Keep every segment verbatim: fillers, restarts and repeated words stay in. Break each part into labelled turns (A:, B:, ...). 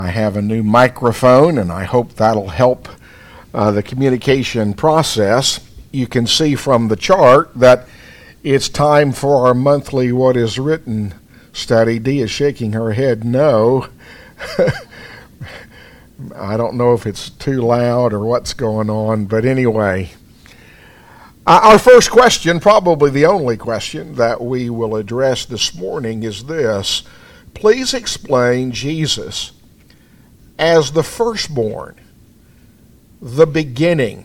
A: I have a new microphone, and I hope that'll help uh, the communication process. You can see from the chart that it's time for our monthly What is Written study. Dee is shaking her head no. I don't know if it's too loud or what's going on, but anyway. Uh, our first question, probably the only question that we will address this morning, is this. Please explain Jesus as the firstborn, the beginning,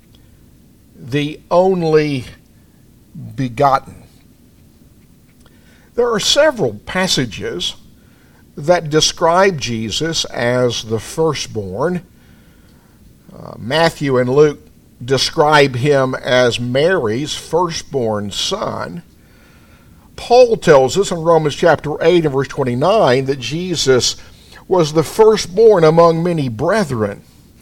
A: the only begotten. There are several passages that describe Jesus as the firstborn. Uh, Matthew and Luke describe him as Mary's firstborn son. Paul tells us in Romans chapter eight and verse twenty-nine that Jesus was the firstborn among many brethren.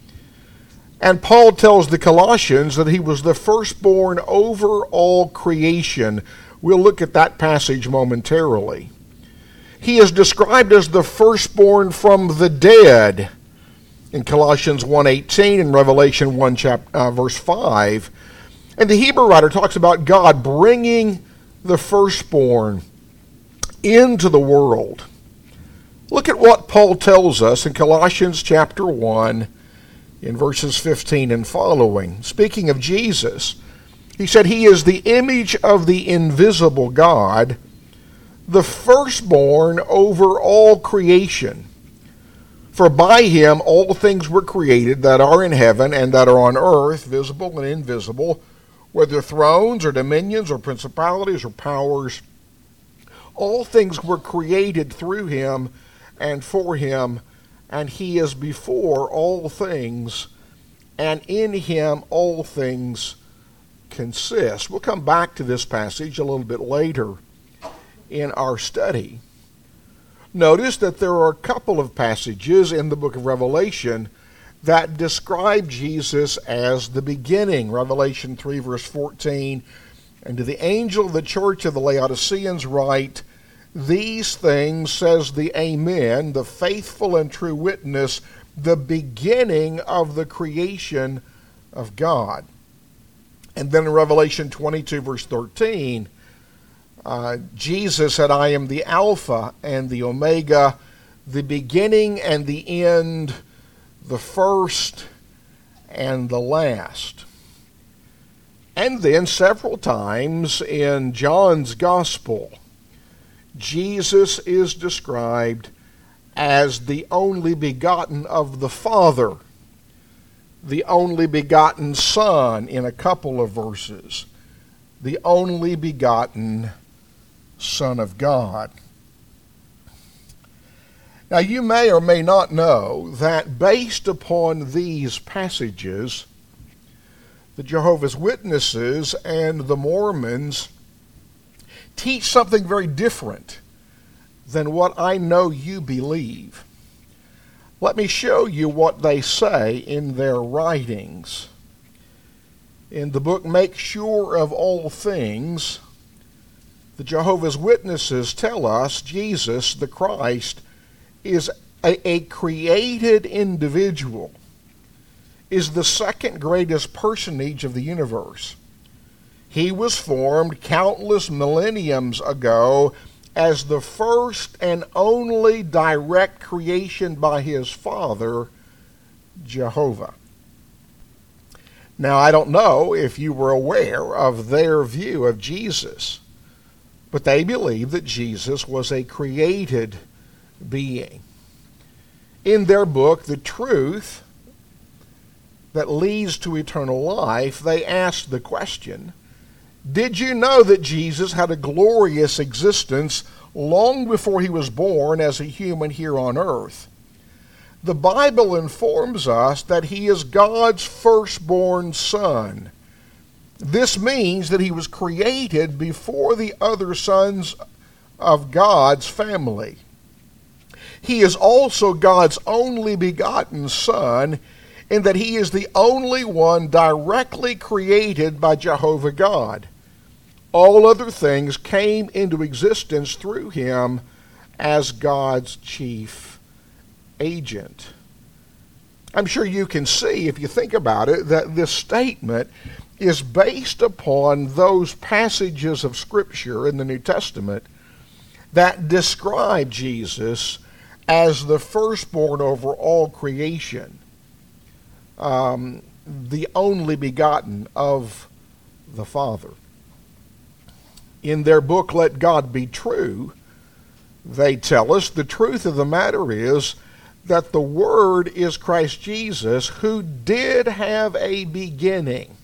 A: And Paul tells the Colossians that he was the firstborn over all creation. We'll look at that passage momentarily. He is described as the firstborn from the dead in Colossians one eighteen and Revelation one chapter, uh, verse five. And the Hebrew writer talks about God bringing the firstborn into the world. Look at what Paul tells us in Colossians chapter one in verses fifteen and following. Speaking of Jesus, he said, "He is the image of the invisible God, the firstborn over all creation. For by him all things were created that are in heaven and that are on earth, visible and invisible, whether thrones or dominions or principalities or powers. All things were created through him and for him, and he is before all things, and in him all things consist." We'll come back to this passage a little bit later in our study. Notice that there are a couple of passages in the book of Revelation that describe Jesus as the beginning. Revelation three verse fourteen, "And to the angel of the church of the Laodiceans write, These things says the Amen, the faithful and true witness, the beginning of the creation of God." And then in Revelation twenty-two verse thirteen, uh, Jesus said, "I am the Alpha and the Omega, the beginning and the end, the first and the last." And then several times in John's Gospel, Jesus is described as the only begotten of the Father, the only begotten Son in a couple of verses, the only begotten Son of God. Now you may or may not know that based upon these passages, the Jehovah's Witnesses and the Mormons teach something very different than what I know you believe. Let me show you what they say in their writings. In the book Make Sure of All Things, the Jehovah's Witnesses tell us Jesus, the Christ, is a, a created individual, is the second greatest personage of the universe. He was formed countless millenniums ago as the first and only direct creation by his Father, Jehovah. Now, I don't know if you were aware of their view of Jesus, but they believe that Jesus was a created being. In their book, The Truth That Leads to Eternal Life, they asked the question, did you know that Jesus had a glorious existence long before he was born as a human here on earth? The Bible informs us that he is God's firstborn son. This means that he was created before the other sons of God's family. He is also God's only begotten son, in that he is the only one directly created by Jehovah God. All other things came into existence through him as God's chief agent. I'm sure you can see, if you think about it, that this statement is based upon those passages of Scripture in the New Testament that describe Jesus as the firstborn over all creation, um, the only begotten of the Father. In their book, Let God Be True, they tell us the truth of the matter is that the Word is Christ Jesus, who did have a beginning.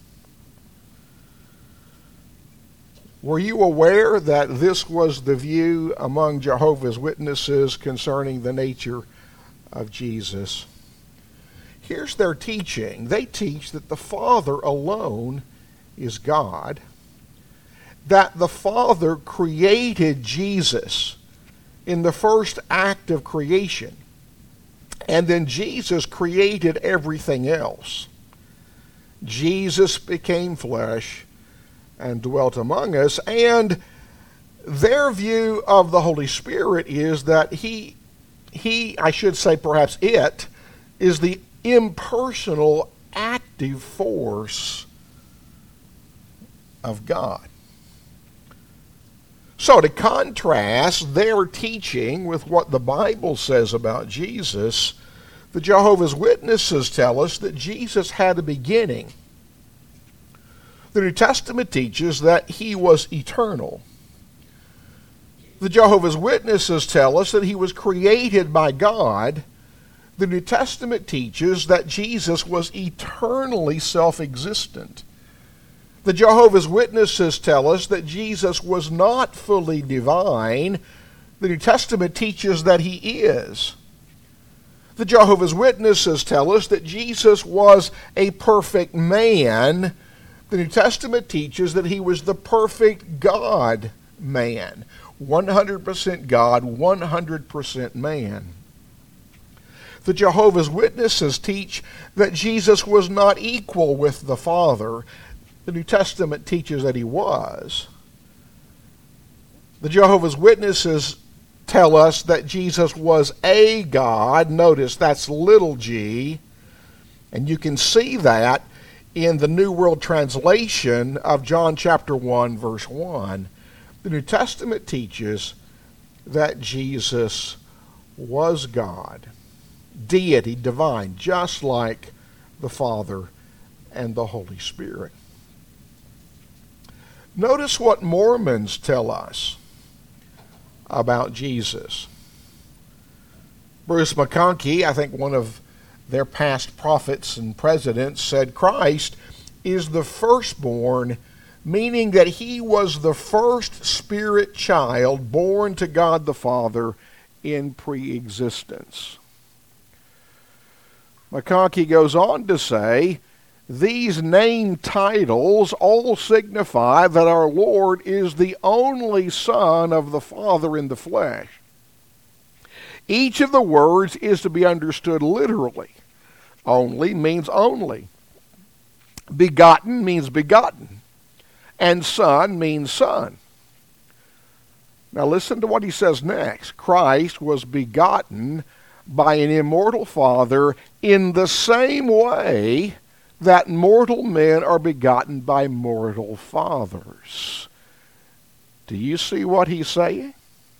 A: Were you aware that this was the view among Jehovah's Witnesses concerning the nature of Jesus? Here's their teaching. They teach that the Father alone is God, that the Father created Jesus in the first act of creation, and then Jesus created everything else. Jesus became flesh and dwelt among us, and their view of the Holy Spirit is that he, he, I should say perhaps it, is the impersonal active force of God. So to contrast their teaching with what the Bible says about Jesus, the Jehovah's Witnesses tell us that Jesus had a beginning. The New Testament teaches that he was eternal. The Jehovah's Witnesses tell us that he was created by God. The New Testament teaches that Jesus was eternally self-existent. The Jehovah's Witnesses tell us that Jesus was not fully divine. The New Testament teaches that he is. The Jehovah's Witnesses tell us that Jesus was a perfect man. The New Testament teaches that he was the perfect God-man. one hundred percent God, one hundred percent man. The Jehovah's Witnesses teach that Jesus was not equal with the Father. The New Testament teaches that he was. The Jehovah's Witnesses tell us that Jesus was a God. Notice that's little g. And you can see that in the New World Translation of John chapter one, verse one. The New Testament teaches that Jesus was God, deity, divine, just like the Father and the Holy Spirit. Notice what Mormons tell us about Jesus. Bruce McConkie, I think one of their past prophets and presidents, said Christ is the firstborn, meaning that he was the first spirit child born to God the Father in pre-existence. McConkie goes on to say, these name titles all signify that our Lord is the only Son of the Father in the flesh. Each of the words is to be understood literally. Only means only. Begotten means begotten. And son means son. Now listen to what he says next. Christ was begotten by an immortal Father in the same way that mortal men are begotten by mortal fathers. Do you see what he's saying?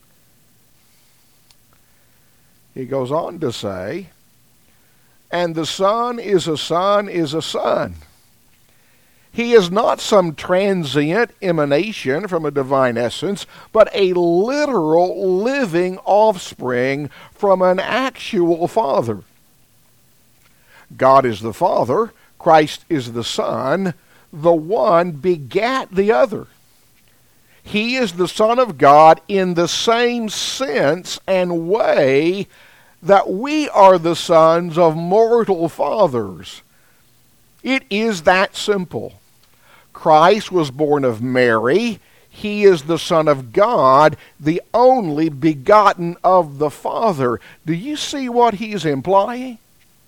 A: He goes on to say, and the Son is a son is a son. He is not some transient emanation from a divine essence, but a literal living offspring from an actual Father. God is the Father, Christ is the Son, the one begat the other. He is the Son of God in the same sense and way that we are the sons of mortal fathers. It is that simple. Christ was born of Mary. He is the Son of God, the only begotten of the Father. Do you see what he's implying?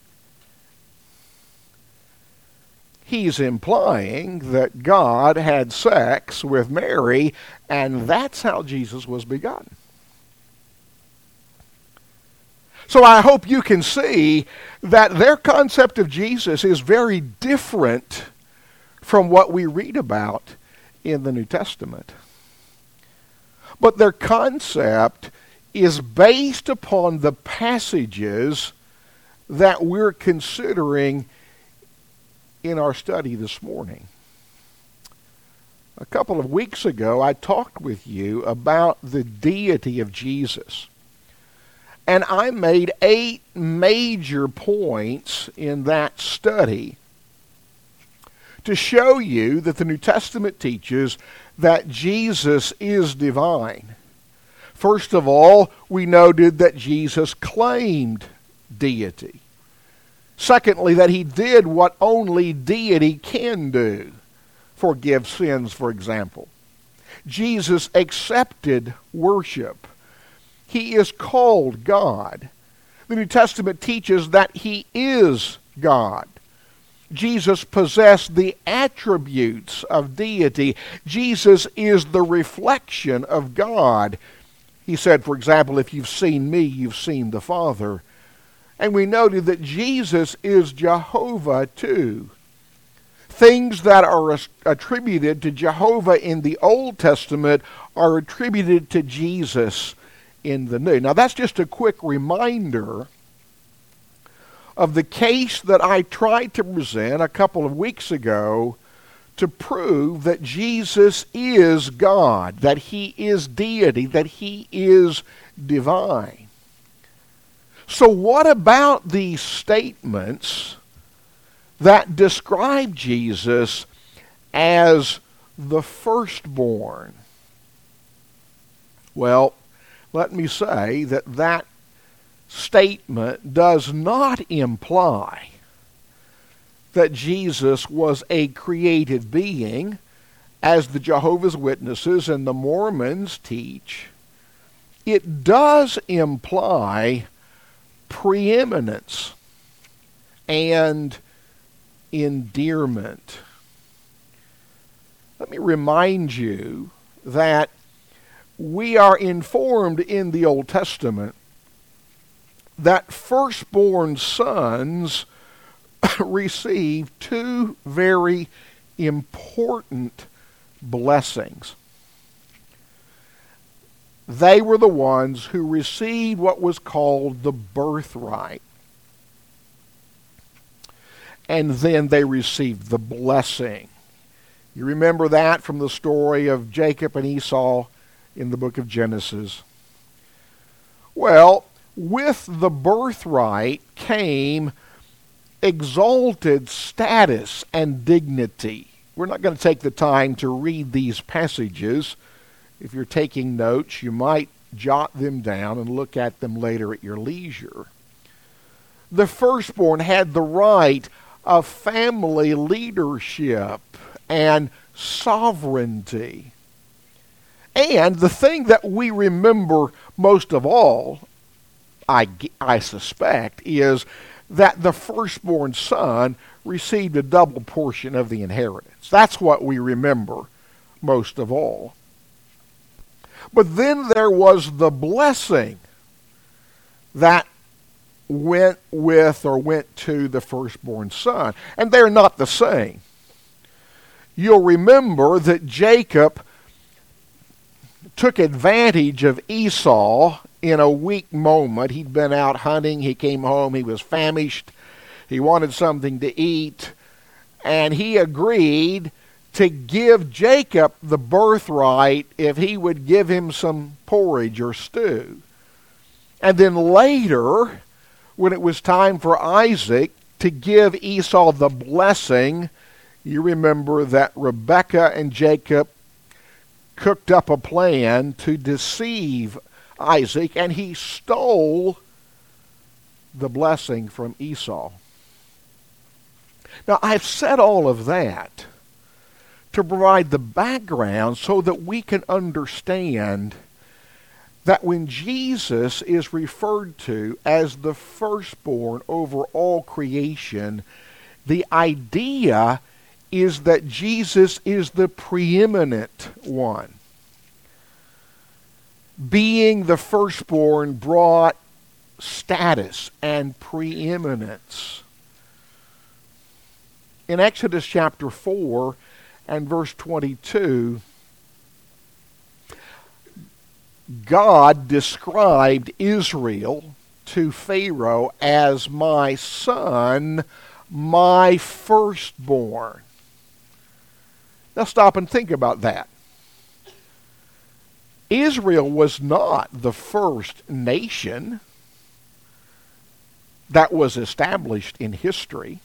A: He's implying that God had sex with Mary, and that's how Jesus was begotten. So I hope you can see that their concept of Jesus is very different from what we read about in the New Testament. But their concept is based upon the passages that we're considering in our study this morning. A couple of weeks ago, I talked with you about the deity of Jesus. And I made eight major points in that study to show you that the New Testament teaches that Jesus is divine. First of all, we noted that Jesus claimed deity. Secondly, that he did what only deity can do. Forgive sins, for example. Jesus accepted worship. He is called God. The New Testament teaches that he is God. Jesus possessed the attributes of deity. Jesus is the reflection of God. He said, for example, if you've seen me, you've seen the Father. And we noted that Jesus is Jehovah too. Things that are attributed to Jehovah in the Old Testament are attributed to Jesus in the New. Now that's just a quick reminder of the case that I tried to present a couple of weeks ago to prove that Jesus is God, that he is deity, that he is divine. So what about these statements that describe Jesus as the firstborn? Well, let me say that that statement does not imply that Jesus was a created being, as the Jehovah's Witnesses and the Mormons teach. It does imply preeminence and endearment. Let me remind you that we are informed in the Old Testament that firstborn sons receive two very important blessings. They were the ones who received what was called the birthright. And then they received the blessing. You remember that from the story of Jacob and Esau in the book of Genesis. Well, with the birthright came exalted status and dignity. We're not going to take the time to read these passages. If you're taking notes, you might jot them down and look at them later at your leisure. The firstborn had the right of family leadership and sovereignty. And the thing that we remember most of all, I, I suspect, is that the firstborn son received a double portion of the inheritance. That's what we remember most of all. But then there was the blessing that went with or went to the firstborn son. And they're not the same. You'll remember that Jacob took advantage of Esau in a weak moment. He'd been out hunting. He came home. He was famished. He wanted something to eat. And he agreed to give Jacob the birthright if he would give him some porridge or stew. And then later, when it was time for Isaac to give Esau the blessing, you remember that Rebekah and Jacob cooked up a plan to deceive Isaac, and he stole the blessing from Esau. Now, I've said all of that to provide the background so that we can understand that when Jesus is referred to as the firstborn over all creation, the idea is that Jesus is the preeminent one. Being the firstborn brought status and preeminence. In Exodus chapter four and verse twenty-two, God described Israel to Pharaoh as my son, my firstborn. Now stop and think about that. Israel was not the first nation that was established in history.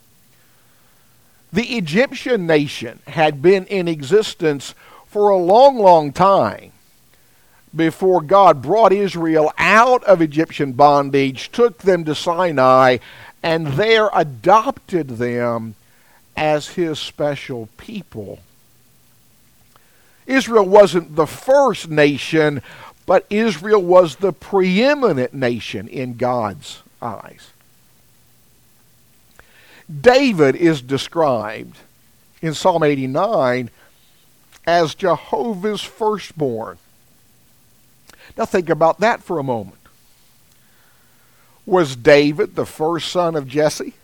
A: The Egyptian nation had been in existence for a long, long time before God brought Israel out of Egyptian bondage, took them to Sinai, and there adopted them as his special people. Israel wasn't the first nation, but Israel was the preeminent nation in God's eyes. David is described in Psalm eighty-nine as Jehovah's firstborn. Now think about that for a moment. Was David the first son of Jesse?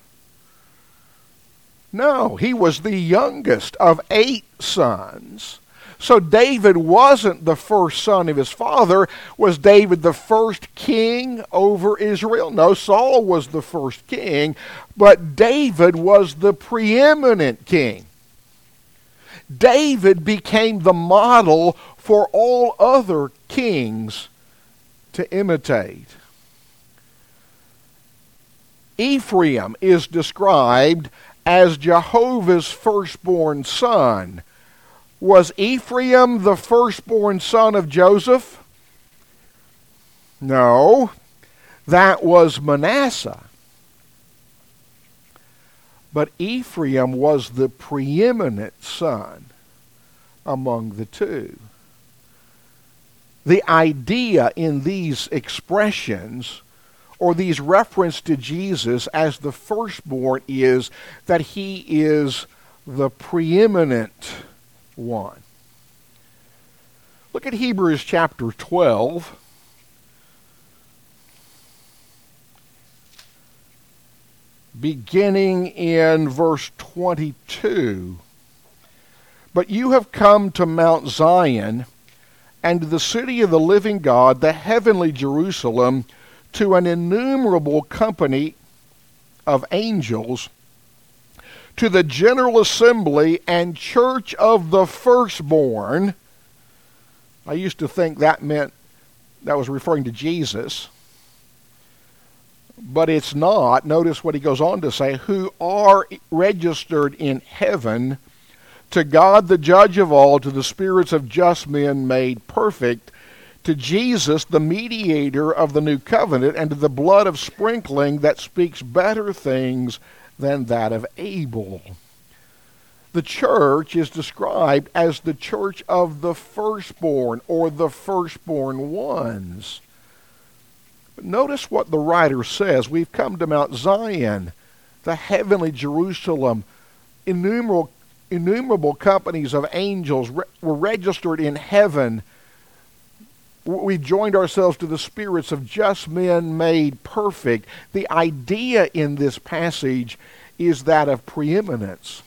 A: No, he was the youngest of eight sons. So David wasn't the first son of his father. Was David the first king over Israel? No, Saul was the first king, but David was the preeminent king. David became the model for all other kings to imitate. Ephraim is described as Jehovah's firstborn son. Was Ephraim the firstborn son of Joseph? No, that was Manasseh. But Ephraim was the preeminent son among the two. The idea in these expressions, or these reference to Jesus as the firstborn, is that he is the preeminent one. Look at Hebrews chapter twelve. Beginning in verse twenty-two. But you have come to Mount Zion, and to the city of the living God, the heavenly Jerusalem, to an innumerable company of angels, to the general assembly and church of the firstborn. I used to think that meant that was referring to Jesus, but it's not. Notice what he goes on to say, who are registered in heaven, to God the judge of all, to the spirits of just men made perfect, to Jesus the mediator of the new covenant, and to the blood of sprinkling that speaks better things than that of Abel. The church is described as the church of the firstborn, or the firstborn ones. But notice what the writer says. We've come to Mount Zion, the heavenly Jerusalem. Innumerable, innumerable companies of angels re- were registered in heaven. We've joined ourselves to the spirits of just men made perfect. The idea in this passage is that of preeminence.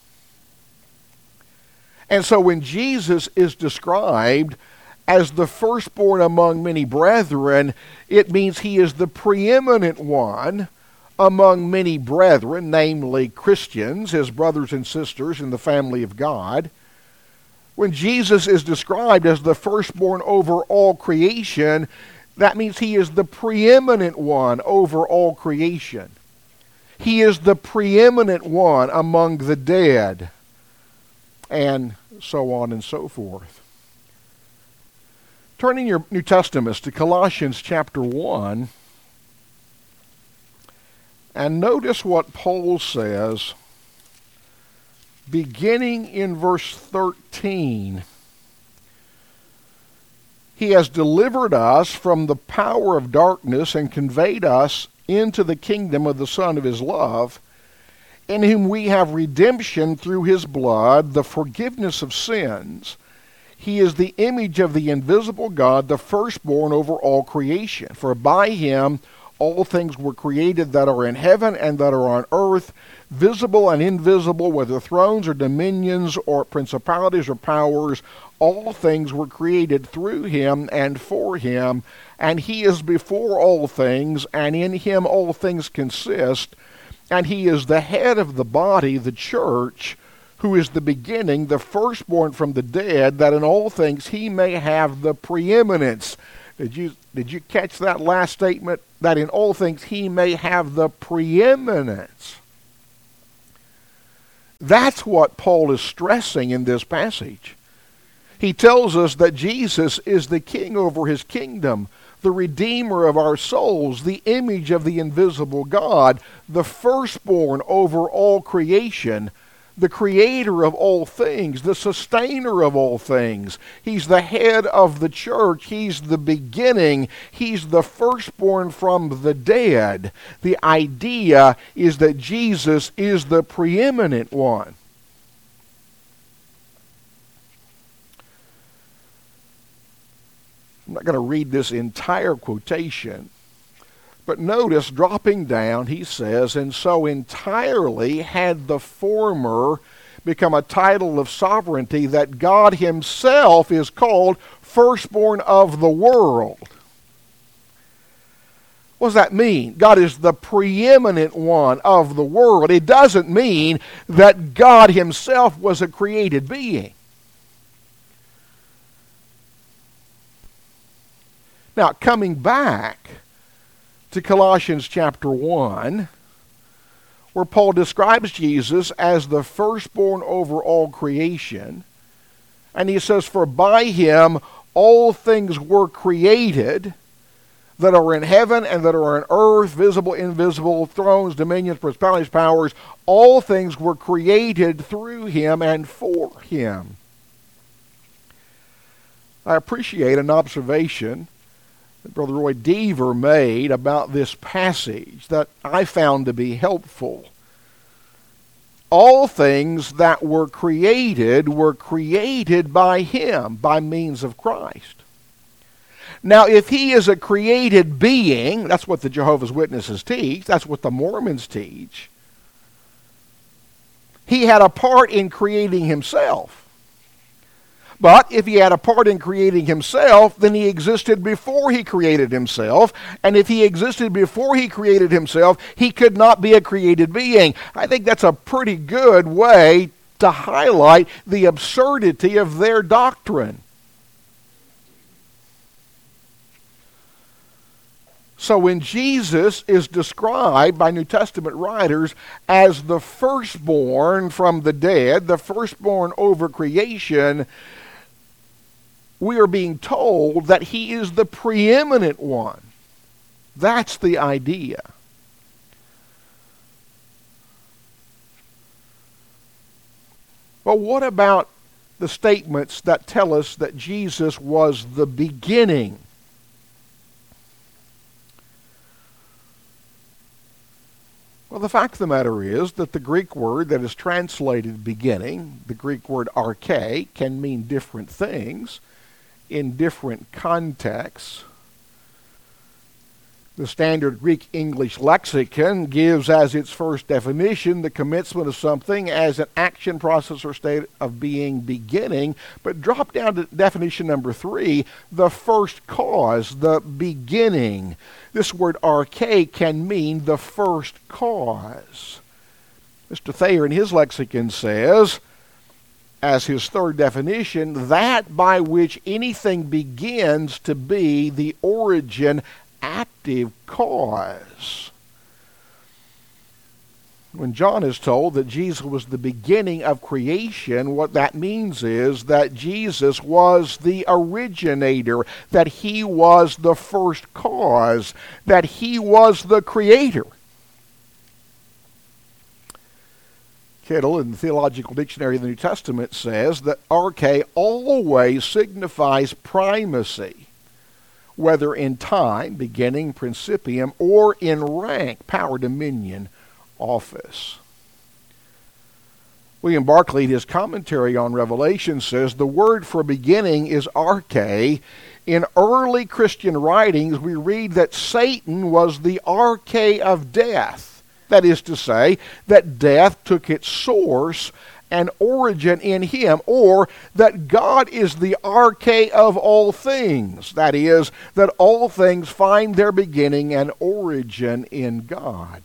A: And so when Jesus is described as the firstborn among many brethren, it means he is the preeminent one among many brethren, namely Christians, his brothers and sisters in the family of God. When Jesus is described as the firstborn over all creation, that means he is the preeminent one over all creation. He is the preeminent one among the dead, and so on and so forth. Turning your New Testaments to Colossians chapter one, and notice what Paul says, beginning in verse thirteen. He has delivered us from the power of darkness and conveyed us into the kingdom of the Son of his love, in whom we have redemption through his blood, the forgiveness of sins. He is the image of the invisible God, the firstborn over all creation. For by him all things were created that are in heaven and that are on earth, visible and invisible, whether thrones or dominions or principalities or powers. All things were created through him and for him, and he is before all things, and in him all things consist. And he is the head of the body, the church, who is the beginning, the firstborn from the dead, that in all things he may have the preeminence. Did you, did you catch that last statement? That in all things he may have the preeminence. That's what Paul is stressing in this passage. He tells us that Jesus is the king over his kingdom, the redeemer of our souls, the image of the invisible God, the firstborn over all creation, the creator of all things, the sustainer of all things. He's the head of the church. He's the beginning. He's the firstborn from the dead. The idea is that Jesus is the preeminent one. I'm not going to read this entire quotation, but notice, dropping down, he says, and so entirely had the former become a title of sovereignty that God himself is called firstborn of the world. What does that mean? God is the preeminent one of the world. It doesn't mean that God himself was a created being. Now, coming back to Colossians chapter one, where Paul describes Jesus as the firstborn over all creation, and he says, for by him all things were created that are in heaven and that are on earth, visible, invisible, thrones, dominions, principalities, powers. All things were created through him and for him. I appreciate an observation that Brother Roy Deaver made about this passage that I found to be helpful. All things that were created were created by him, by means of Christ. Now, if he is a created being, that's what the Jehovah's Witnesses teach, that's what the Mormons teach, he had a part in creating himself. But if he had a part in creating himself, then he existed before he created himself. And if he existed before he created himself, he could not be a created being. I think that's a pretty good way to highlight the absurdity of their doctrine. So when Jesus is described by New Testament writers as the firstborn from the dead, the firstborn over creation, we are being told that he is the preeminent one. That's the idea. Well, what about the statements that tell us that Jesus was the beginning? Well, the fact of the matter is that the Greek word that is translated beginning, the Greek word arche, can mean different things in different contexts. The standard Greek English lexicon gives as its first definition the commencement of something as an action, process, or state of being beginning. But drop down to definition number three, the first cause, the beginning. This word arche can mean the first cause. Mister Thayer in his lexicon says, as his third definition, that by which anything begins to be the origin, active cause. When John is told that Jesus was the beginning of creation, what that means is that Jesus was the originator, that he was the first cause, that he was the creator. Kittle, in the Theological Dictionary of the New Testament, says that arche always signifies primacy, whether in time, beginning, principium, or in rank, power, dominion, office. William Barclay, in his commentary on Revelation, says the word for beginning is arche. In early Christian writings, we read that Satan was the arche of death. That is to say, that death took its source and origin in him, or that God is the arche of all things. That is, that all things find their beginning and origin in God.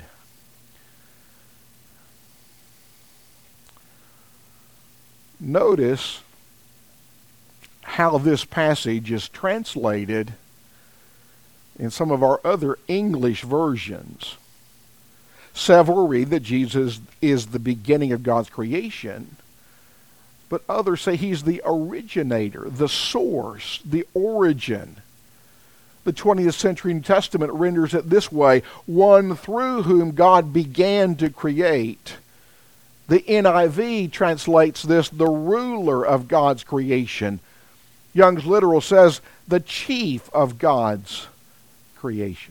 A: Notice how this passage is translated in some of our other English versions. Several read that Jesus is the beginning of God's creation, but others say he's the originator, the source, the origin. The twentieth century New Testament renders it this way: one through whom God began to create. The N I V translates this, the ruler of God's creation. Young's Literal says, the chief of God's creation.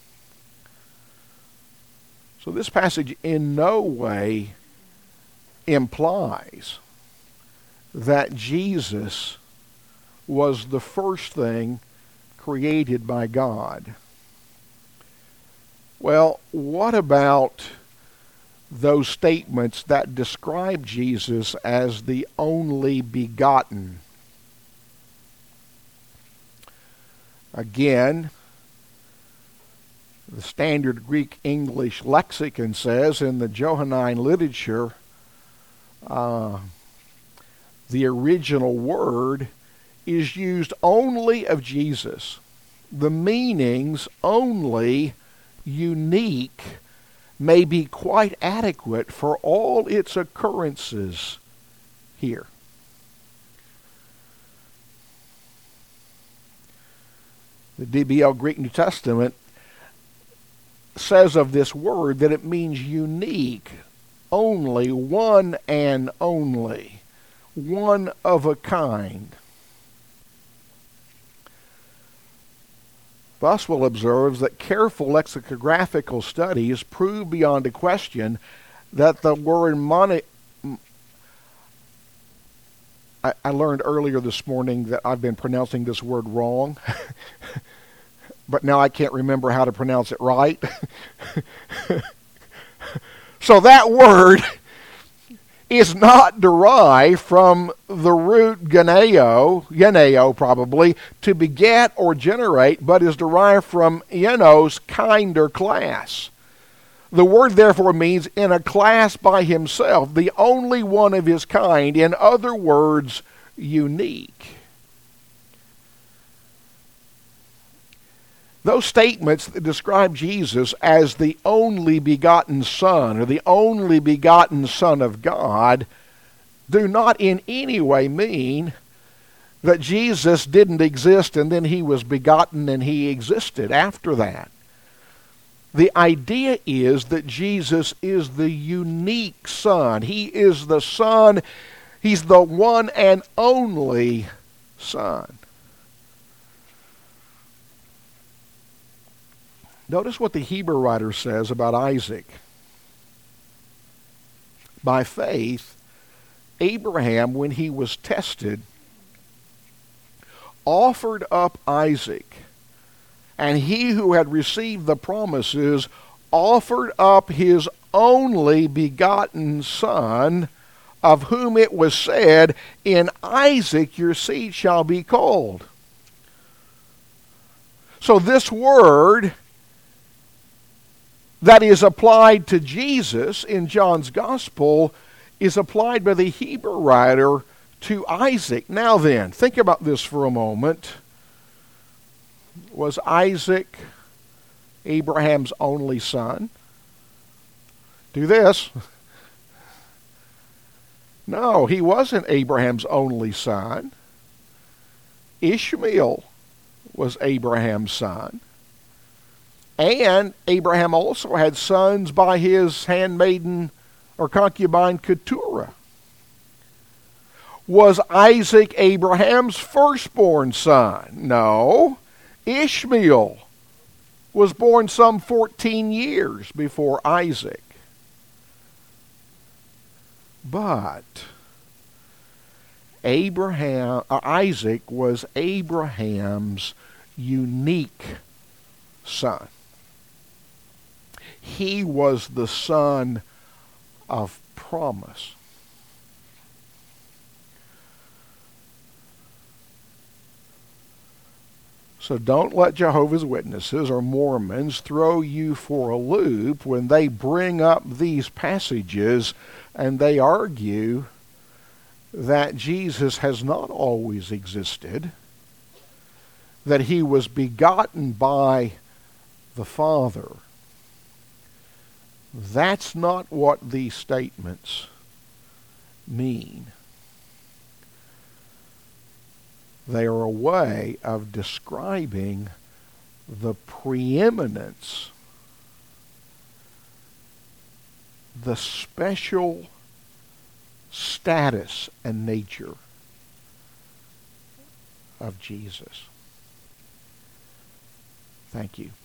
A: So this passage in no way implies that Jesus was the first thing created by God. Well, what about those statements that describe Jesus as the only begotten? Again, the Standard Greek English Lexicon says in the Johannine literature, uh, the original word is used only of Jesus. The meanings only, unique, may be quite adequate for all its occurrences here. The D B L Greek New Testament says of this word that it means unique, only, one and only, one of a kind. Boswell observes that careful lexicographical studies prove beyond a question that the word mono... I, I learned earlier this morning that I've been pronouncing this word wrong, but now I can't remember how to pronounce it right. So that word is not derived from the root geneo, geneo probably, to beget or generate, but is derived from genos, kind or class. The word therefore means in a class by himself, the only one of his kind, in other words, unique. Those statements that describe Jesus as the only begotten Son, or the only begotten Son of God, do not in any way mean that Jesus didn't exist and then he was begotten and he existed after that. The idea is that Jesus is the unique Son. He is the Son. He's the one and only Son. Notice what the Hebrew writer says about Isaac. By faith, Abraham, when he was tested, offered up Isaac. And he who had received the promises offered up his only begotten Son, of whom it was said, in Isaac your seed shall be called. So this word that is applied to Jesus in John's Gospel is applied by the Hebrew writer to Isaac. Now then, think about this for a moment. Was Isaac Abraham's only son? Do this. No, he wasn't Abraham's only son. Ishmael was Abraham's son. And Abraham also had sons by his handmaiden or concubine Keturah. Was Isaac Abraham's firstborn son? No. Ishmael was born some fourteen years before Isaac. But Abraham, uh, Isaac was Abraham's unique son. He was the son of promise. So don't let Jehovah's Witnesses or Mormons throw you for a loop when they bring up these passages and they argue that Jesus has not always existed, that he was begotten by the Father. That's not what these statements mean. They are a way of describing the preeminence, the special status and nature of Jesus. Thank you.